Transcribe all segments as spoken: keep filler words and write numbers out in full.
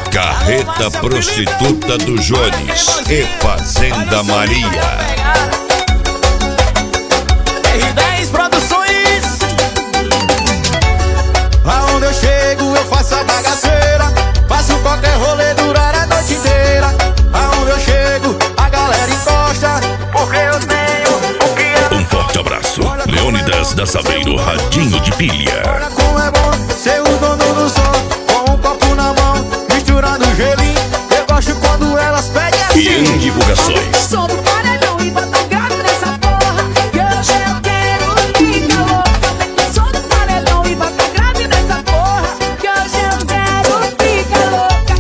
Carreta Prostituta do Jones e Fazenda Maria. R dez Produções. Aonde eu chego eu faço a bagaceira, faço qualquer rolê durar a noite inteira. Aonde eu chego a galera encosta, porque eu tenho o que é. Um forte abraço, Leônidas da Saveiro, Radinho de Pilha. Olha como é bom ser o dono do som, com um copo na mão, misturando gelinho. Eu gosto quando elas pedem assim. Ian Divulgações. Som do paredão e bota grave nessa porra, que hoje eu quero ficar louca. Aumenta o som do paredão e bota grave nessa porra, que hoje eu quero ficar louca.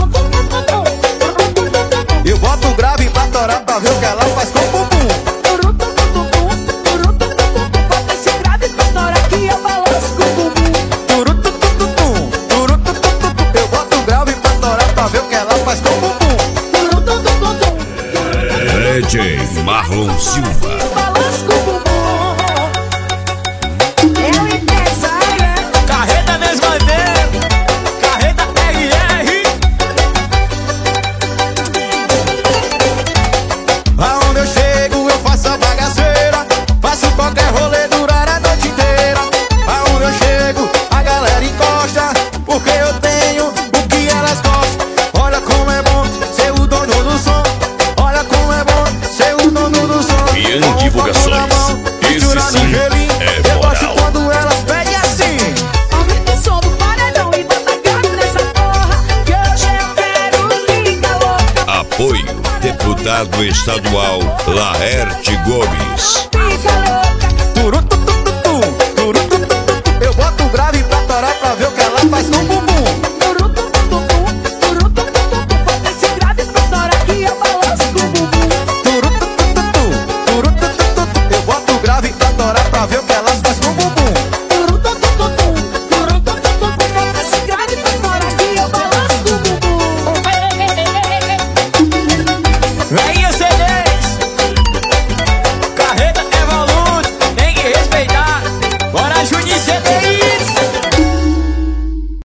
Eu boto grave pra torar pra ver o que ela faz com o bumbum. Bota esse grave pra torar que eu balanço com o bumbum. Eu boto grave pra torar pra ver o que ela faz com o bumbum. D J Marlon Silva. Balanço com o bumbum. Eu e essa Carreta Desmanteiro. Carreta R R. Aonde eu chego eu faço a bagaceira, faço qualquer rolê durar a noite inteira. Aonde eu chego a galera encosta, porque eu tenho o que elas gostam. Olha como é bom ser o dono do som, olha como é bom ser o dono do som. Ian Com um Divulgações. copo na mão, Esse misturando sim gelinho. é Eu gosto moral. quando elas pedem assim. aumenta o som do paredão e bota grave nessa porra, que hoje eu quero ficar louca. Apoio Deputado Estadual Laerte Gomes.